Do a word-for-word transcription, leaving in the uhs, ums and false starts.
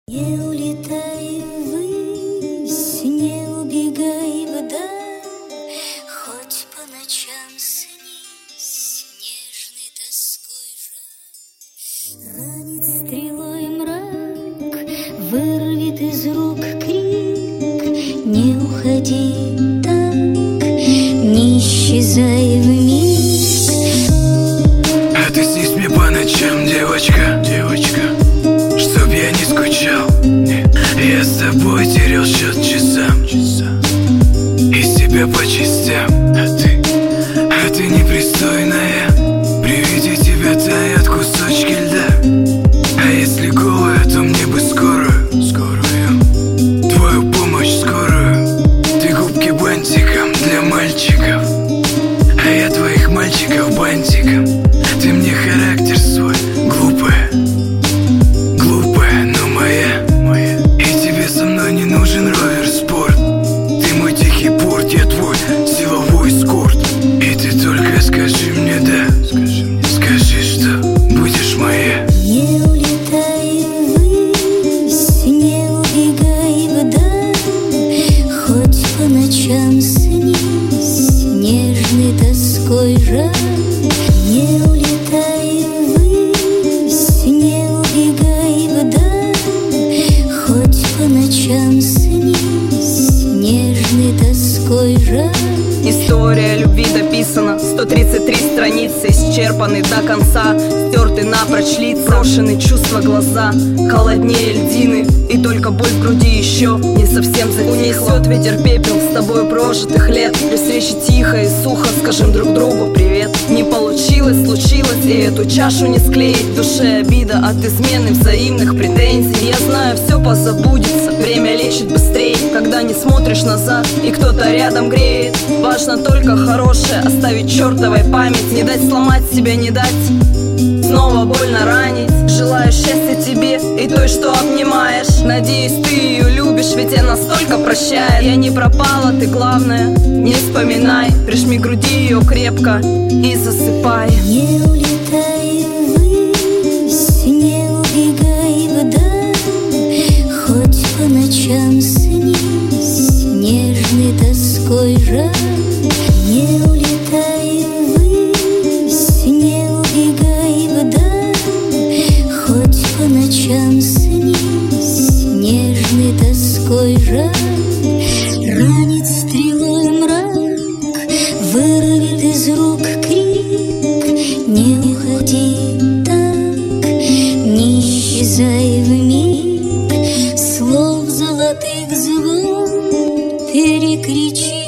Не улетай ввысь, не убегай вдаль, хоть по ночам снись нежной тоской жаль. Ранит стрелой мрак, вырвет из рук крик. Не уходи так, не исчезай вмиг. А ты снись мне по ночам, девочка, девочка, чтоб я не скучал. Я с тобой терял счет часам, и себя по частям. А ты, а ты непристойная, при виде тебя таят кусочки льда. А если голая, то мне бы скорую, скорую, твою помощь скорую. Ты губки бантиком для мальчиков, а я твоих мальчиков бантиком. Ты мне характер свой, глупая, глупая, но моя, моя. И тебе со мной не нужен ровер-спорт. Ты мой тихий порт, я твой силовой эскорт. И ты только скажи мне да, скажи, мне, скажи, что будешь моя. Не улетай ввысь, не убегай вдаль, хоть по ночам снись нежной тоской жаль. Не улетай ввысь, не убегай вдаль, хоть по ночам снись нежной тоской жаль. История любви дописана, сто тридцать три страницы, исчерпаны до конца, стерты напрочь лица, брошены чувства глаза, холоднее льдины, и только боль в груди еще не совсем затихла. Унесет ветер пепел с тобой прожитых лет. При встрече тихо и сухо скажем друг другу привет. Не получилось, случилось, и эту чашу не склеить. В душе обида от измены, взаимных претензий. Я знаю, все позабудется, время лечит быстрее, когда не смотришь назад и кто-то рядом греет. Важно только хорошее оставить чертовой память, не дать сломать себя, не дать снова больно ранить. Желаю счастья тебе и той, что обнимаешь. Надеюсь, ты ее любишь, ведь она столько прощает. Я не пропала, ты главное не вспоминай. Прижми к груди ее крепко и засыпай. Не улетай ввысь, не убегай вдаль, хоть по ночам снись нежной тоской жаль. Не улетай ввысь, не убегай вдаль, хоть по ночам снись нежной тоской жаль. Ранит стрелой мрак, вырвет из рук крик. Не уходи так, не исчезай вмиг. Слов золотых звон перекричи.